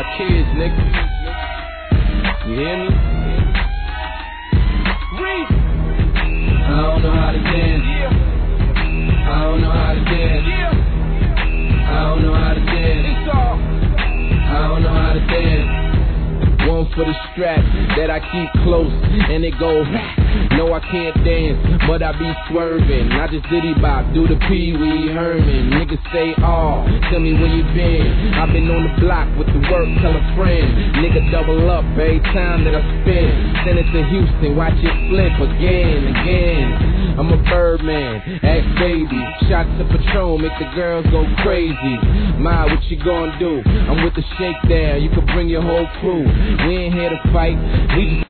my kids, nigga. You hear me? I don't know how to dance. I don't know how to dance. I don't know how to dance. I don't know how to dance. One for the strap that I keep close, and it goes. No, I can't dance, but I be swerving. I just diddy bop, do the Pee-wee Herman. Niggas say, oh, tell me where you been. I've been on the block with the work, tell a friend. Nigga double up every time that I spin. Send it to Houston, watch it flip again. I'm a Birdman, ask baby. Shots of Patron make the girls go crazy. Ma, what you gonna do? I'm with the shakedown, you can bring your whole crew. We ain't here to fight, we just